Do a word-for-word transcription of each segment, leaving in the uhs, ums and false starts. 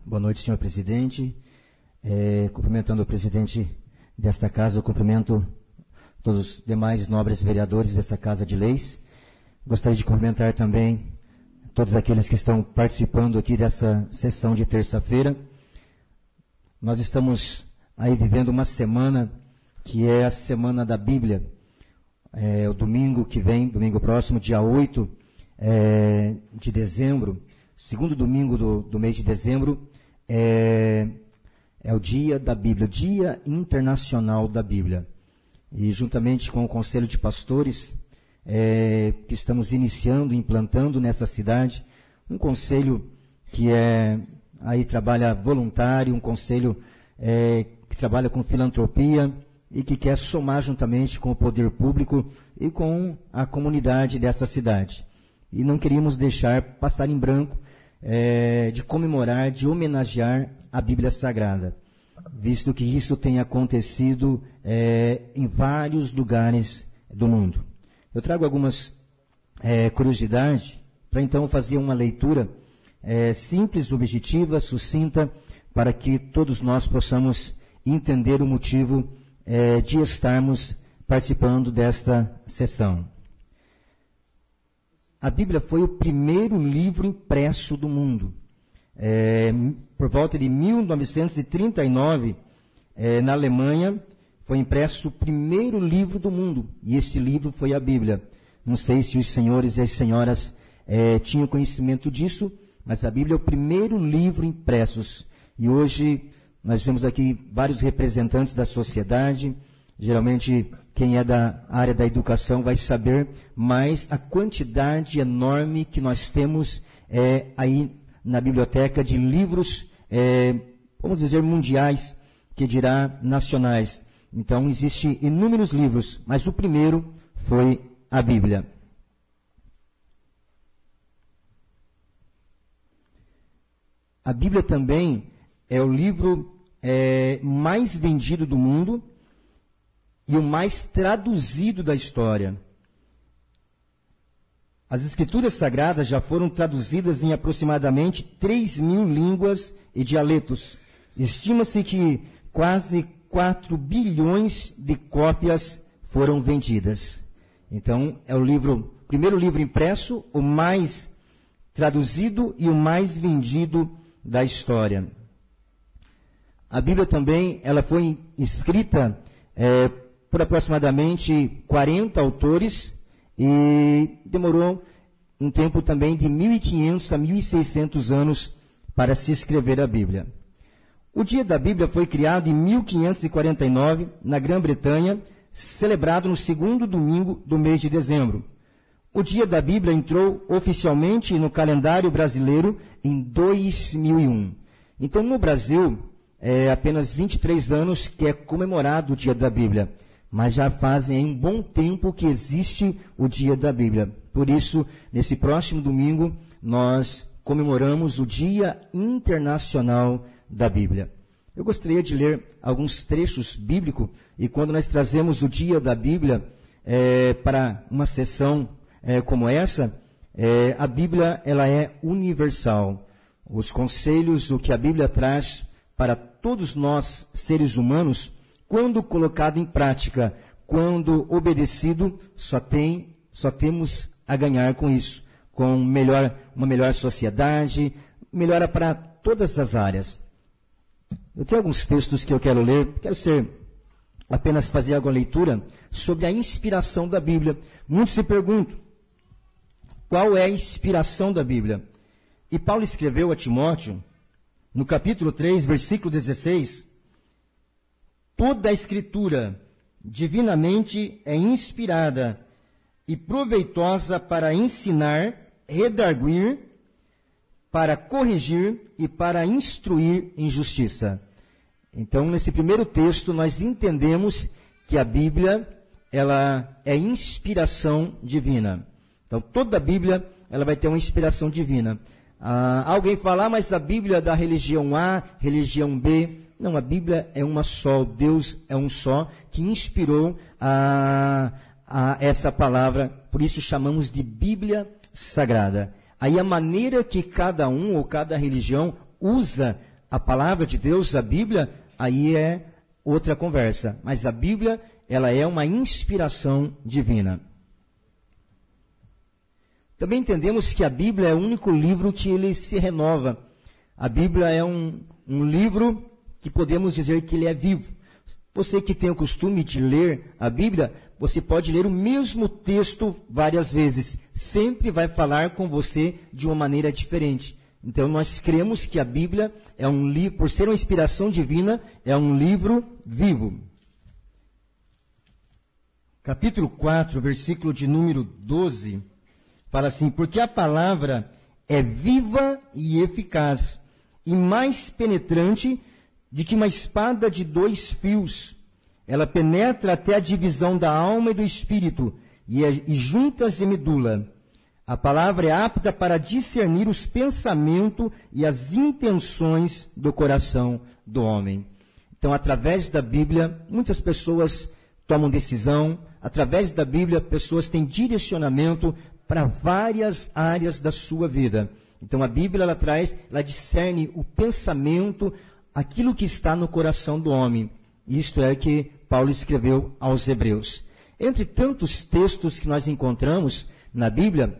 Boa noite, senhor presidente. É, cumprimentando o presidente desta casa, eu cumprimento todos os demais nobres vereadores dessa Casa de Leis. Gostaria de cumprimentar também todos aqueles que estão participando aqui dessa sessão de terça-feira. Nós estamos aí vivendo uma semana que é a Semana da Bíblia. É, o domingo que vem, domingo próximo, dia oito é, de dezembro, segundo domingo do, do mês de dezembro, é, é o Dia da Bíblia, o Dia Internacional da Bíblia. E juntamente com o Conselho de Pastores, é, que estamos iniciando, implantando nessa cidade, um conselho que é, aí trabalha voluntário, um conselho é, que trabalha com filantropia e que quer somar juntamente com o poder público e com a comunidade dessa cidade. E não queríamos deixar passar em branco é, de comemorar, de homenagear a Bíblia Sagrada, visto que isso tem acontecido é, em vários lugares do mundo. Eu trago algumas é, curiosidades para então fazer uma leitura é, simples, objetiva, sucinta, para que todos nós possamos entender o motivo é, de estarmos participando desta sessão. A Bíblia foi o primeiro livro impresso do mundo. É, por volta de mil novecentos e trinta e nove, é, na Alemanha, foi impresso o primeiro livro do mundo, e esse livro foi a Bíblia. Não sei se os senhores e as senhoras é, tinham conhecimento disso, mas a Bíblia é o primeiro livro impresso. E hoje nós vemos aqui vários representantes da sociedade. Geralmente quem é da área da educação vai saber, mas a quantidade enorme que nós temos é, aí na biblioteca de livros, é, vamos dizer, mundiais, que dirá nacionais. Então, existem inúmeros livros, mas o primeiro foi a Bíblia. A Bíblia também é o livro é, mais vendido do mundo e o mais traduzido da história. As Escrituras Sagradas já foram traduzidas em aproximadamente três mil línguas e dialetos. Estima-se que quase quatro bilhões de cópias foram vendidas. Então, é o livro, primeiro livro impresso, o mais traduzido e o mais vendido da história. A Bíblia também, ela foi escrita é, por aproximadamente quarenta autores e demorou um tempo também de mil e quinhentos a mil e seiscentos anos para se escrever a Bíblia. O Dia da Bíblia foi criado em mil quinhentos e quarenta e nove, na Grã-Bretanha, celebrado no segundo domingo do mês de dezembro. O Dia da Bíblia entrou oficialmente no calendário brasileiro em dois mil e um. Então, no Brasil, é apenas vinte e três anos que é comemorado o Dia da Bíblia, mas já fazem um bom tempo que existe o Dia da Bíblia. Por isso, nesse próximo domingo, nós comemoramos o Dia Internacional da Bíblia. Eu gostaria de ler alguns trechos bíblicos, e quando nós trazemos o Dia da Bíblia é, para uma sessão é, como essa, é, a Bíblia ela é universal. Os conselhos, o que a Bíblia traz para todos nós, seres humanos, quando colocado em prática, quando obedecido, só, tem, só temos a ganhar com isso, com melhor, uma melhor sociedade, melhora para todas as áreas. Eu tenho alguns textos que eu quero ler, quero ser, apenas fazer alguma leitura sobre a inspiração da Bíblia. Muitos se perguntam, qual é a inspiração da Bíblia? E Paulo escreveu a Timóteo, no capítulo três, versículo dezesseis, toda a Escritura divinamente é inspirada e proveitosa para ensinar, redarguir, para corrigir e para instruir em justiça. Então, nesse primeiro texto, nós entendemos que a Bíblia, ela é inspiração divina. Então, toda a Bíblia, ela vai ter uma inspiração divina. Ah, alguém fala, ah, mas a Bíblia é da religião A, religião B. Não, a Bíblia é uma só, Deus é um só, que inspirou a, a essa palavra, por isso chamamos de Bíblia Sagrada. Aí a maneira que cada um ou cada religião usa a palavra de Deus, a Bíblia, aí é outra conversa. Mas a Bíblia, ela é uma inspiração divina. Também entendemos que a Bíblia é o único livro que ele se renova. A Bíblia é um, um livro que podemos dizer que ele é vivo. Você que tem o costume de ler a Bíblia, você pode ler o mesmo texto várias vezes. Sempre vai falar com você de uma maneira diferente. Então, nós cremos que a Bíblia é um livro, por ser uma inspiração divina, é um livro vivo. Capítulo quatro, versículo de número doze, fala assim: porque a palavra é viva e eficaz, e mais penetrante de que uma espada de dois fios. Ela penetra até a divisão da alma e do espírito, e, é, e juntas e medula. A palavra é apta para discernir os pensamentos e as intenções do coração do homem. Então, através da Bíblia, muitas pessoas tomam decisão. Através da Bíblia, pessoas têm direcionamento para várias áreas da sua vida. Então, a Bíblia, ela traz, ela discerne o pensamento, aquilo que está no coração do homem. Isto é que Paulo escreveu aos Hebreus. Entre tantos textos que nós encontramos na Bíblia,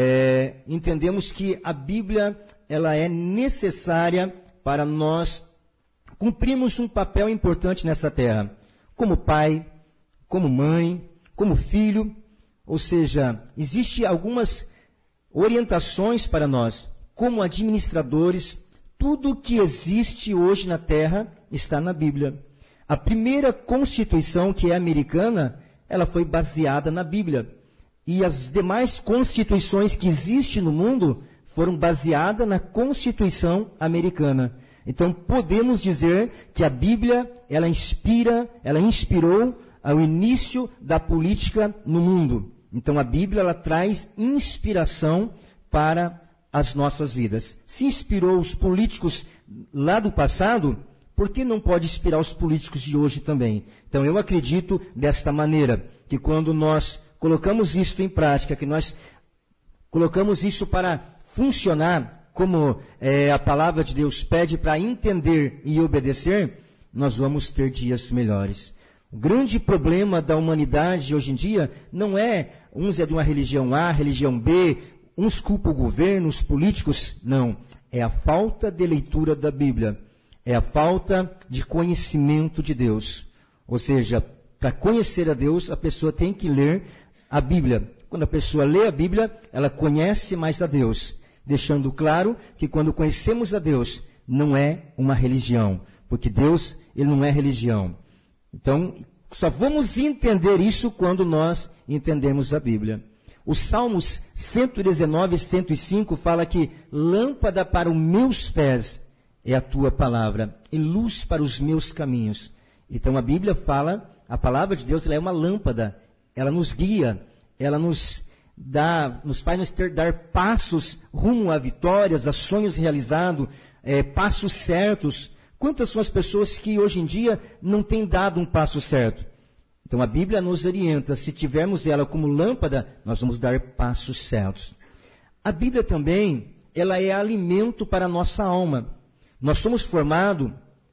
É, entendemos que a Bíblia, ela é necessária para nós cumprirmos um papel importante nessa terra, como pai, como mãe, como filho, ou seja, existem algumas orientações para nós, como administradores. Tudo que existe hoje na terra está na Bíblia. A primeira Constituição, que é americana, ela foi baseada na Bíblia. E as demais constituições que existem no mundo foram baseadas na Constituição americana. Então, podemos dizer que a Bíblia, ela inspira, ela inspirou ao início da política no mundo. Então, a Bíblia, ela traz inspiração para as nossas vidas. Se inspirou os políticos lá do passado, por que não pode inspirar os políticos de hoje também? Então, eu acredito desta maneira, que quando nós colocamos isso em prática, que nós colocamos isso para funcionar, como é, a palavra de Deus pede para entender e obedecer, nós vamos ter dias melhores. O grande problema da humanidade hoje em dia não é, uns é de uma religião A, religião B, uns culpam o governo, os políticos, não. É a falta de leitura da Bíblia, é a falta de conhecimento de Deus. Ou seja, para conhecer a Deus, a pessoa tem que ler a Bíblia. Quando a pessoa lê a Bíblia, ela conhece mais a Deus, deixando claro que quando conhecemos a Deus, não é uma religião, porque Deus, ele não é religião. Então, só vamos entender isso quando nós entendemos a Bíblia. Os Salmos cento e dezenove e cento e cinco fala que lâmpada para os meus pés é a tua palavra, e luz para os meus caminhos. Então, a Bíblia fala, a palavra de Deus, ela é uma lâmpada. Ela nos guia, ela nos dá, nos faz nos ter, dar passos rumo a vitórias, a sonhos realizados, é, passos certos. Quantas são as pessoas que hoje em dia não têm dado um passo certo? Então a Bíblia nos orienta, se tivermos ela como lâmpada, nós vamos dar passos certos. A Bíblia também, ela é alimento para a nossa alma. Nós somos formados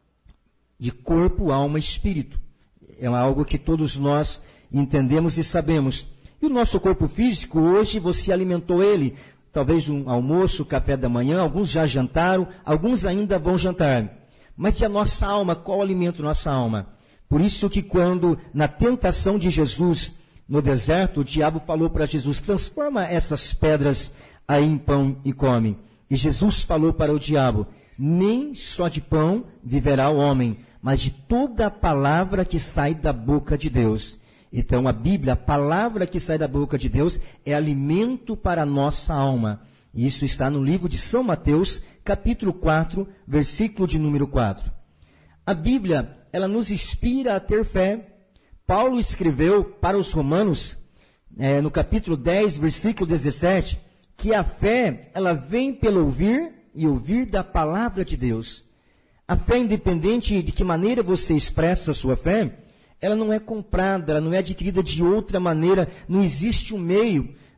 de corpo, alma e espírito. É algo que todos nós entendemos e sabemos. E o nosso corpo físico, hoje você alimentou ele, talvez um almoço, café da manhã, alguns já jantaram, alguns ainda vão jantar. Mas e a nossa alma, qual alimenta a nossa alma? Por isso que quando, na tentação de Jesus no deserto, o diabo falou para Jesus, transforma essas pedras aí em pão e come. E Jesus falou para o diabo, nem só de pão viverá o homem, mas de toda a palavra que sai da boca de Deus. Então, a Bíblia, a palavra que sai da boca de Deus, é alimento para a nossa alma. E isso está no livro de São Mateus, capítulo quatro, versículo de número quatro. A Bíblia, ela nos inspira a ter fé. Paulo escreveu para os romanos, é, no capítulo dez, versículo dezessete, que a fé, ela vem pelo ouvir e ouvir da palavra de Deus. A fé, independente de que maneira você expressa a sua fé, ela não é comprada, ela não é adquirida de outra maneira, não existe um meio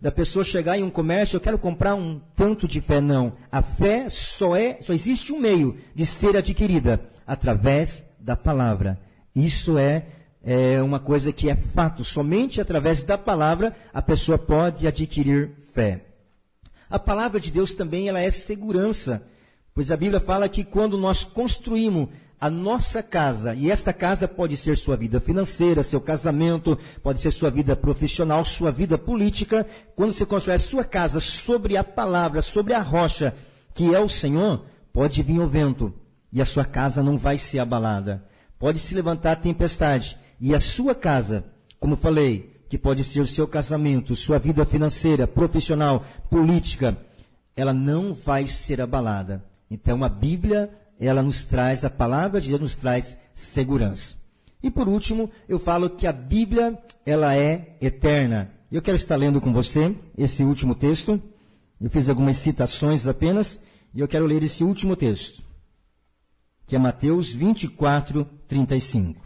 da pessoa chegar em um comércio, eu quero comprar um tanto de fé, não. A fé só é, só existe um meio de ser adquirida, através da palavra. Isso é, é uma coisa que é fato, somente através da palavra a pessoa pode adquirir fé. A palavra de Deus também ela é segurança, pois a Bíblia fala que quando nós construímos a nossa casa, e esta casa pode ser sua vida financeira, seu casamento, pode ser sua vida profissional, sua vida política, quando você constrói a sua casa sobre a palavra, sobre a rocha, que é o Senhor, pode vir o vento, e a sua casa não vai ser abalada. Pode se levantar a tempestade, e a sua casa, como falei, que pode ser o seu casamento, sua vida financeira, profissional, política, ela não vai ser abalada. Então a Bíblia, ela nos traz, a palavra de Deus nos traz segurança. E por último, eu falo que a Bíblia, ela é eterna. Eu quero estar lendo com você esse último texto. Eu fiz algumas citações apenas, e eu quero ler esse último texto, que é Mateus vinte e quatro, trinta e cinco.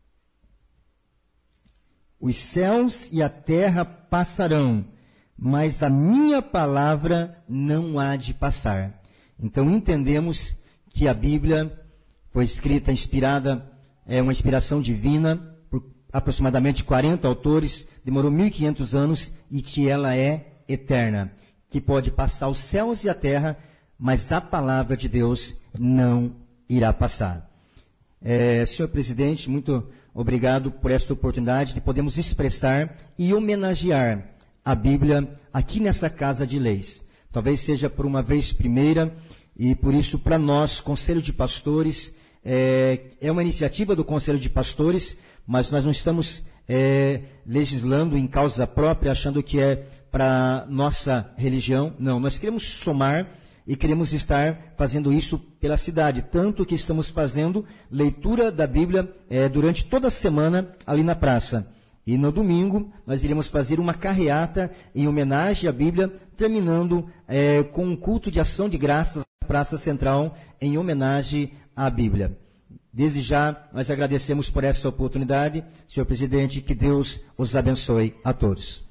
Os céus e a terra passarão, mas a minha palavra não há de passar. Então entendemos que a Bíblia foi escrita, inspirada, é uma inspiração divina, por aproximadamente quarenta autores, demorou mil e quinhentos anos, e que ela é eterna, que pode passar os céus e a terra, mas a palavra de Deus não irá passar. É, senhor presidente, muito obrigado por esta oportunidade de podermos expressar e homenagear a Bíblia aqui nessa Casa de Leis. Talvez seja por uma vez primeira, e por isso, para nós, Conselho de Pastores, é, é uma iniciativa do Conselho de Pastores, mas nós não estamos é, legislando em causa própria, achando que é para nossa religião. Não, nós queremos somar e queremos estar fazendo isso pela cidade, tanto que estamos fazendo leitura da Bíblia é, durante toda a semana ali na praça. E no domingo nós iremos fazer uma carreata em homenagem à Bíblia, terminando é, com um culto de ação de graças na Praça Central em homenagem à Bíblia. Desde já nós agradecemos por essa oportunidade, senhor presidente, que Deus os abençoe a todos.